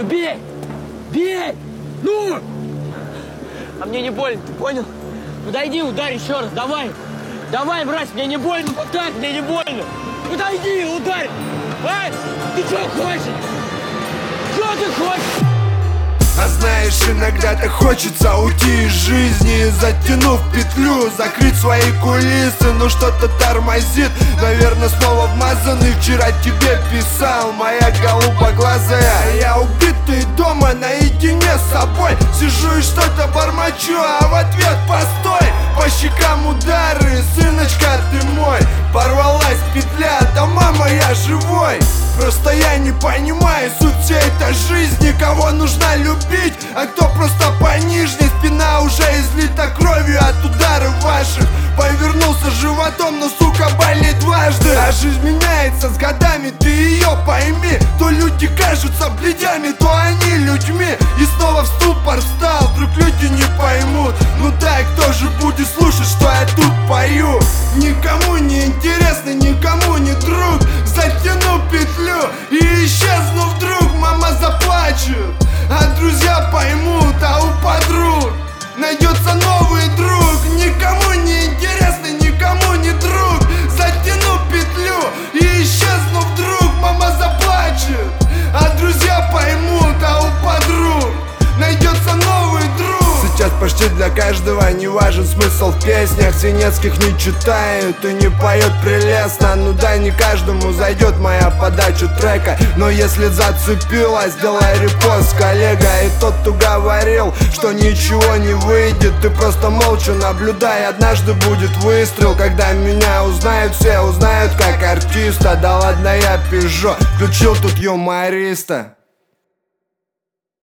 Ну бей! Бей! Ну! А мне не больно, ты понял? Подойди, ударь еще раз, давай! Давай, брать, мне не больно, вот так, мне не больно! Подойди, ударь! Эй, ты что хочешь? Что ты хочешь? А знаешь, иногда так хочется уйти из жизни, затянув петлю, закрыть свои кулисы. Но что-то тормозит, наверное, снова вмазанный. Вчера тебе писал, моя голубоглазая. Я убитый дома наедине с собой, сижу и что-то бормочу, а в ответ постой. По щекам удары, сыночка, ты мой. Порвалась петля, да мама, я живой. Просто я не понимаю суть всей этой жизни. Кого нужно любить, а кто просто пониже. Спина уже излита кровью от ударов ваших. Повернулся животом, но сука болит дважды. А жизнь меняется с годами, ты ее пойми. То люди кажутся бледями, то они людьми. И снова в ступор встал, вдруг люди не поймут. Ну да, и кто же будет слушать, что я тут пою? Никому не интересно, никому не друг. Затяну петлю и исчезну вдруг. Мама заплачет, а друзья поймут, а у подруг найдется новый друг. Никому не интересно, никому не друг. Затяну петлю и исчезну вдруг. Мама заплачет, а друзья поймут, а у подруг найдется новый друг. Сейчас почти для каждого не важен смысл в песнях. Свинецких не читают и не поет прелестно. Ну да, не каждому зайдет моя подача трека, но если зацепилась, сделай репост, коллега. И тот, кто говорил, что ничего не выйдет, ты просто молча наблюдай, однажды будет выстрел. Когда меня узнают, все узнают как артиста. Да ладно, я пижу, включил тут юмориста.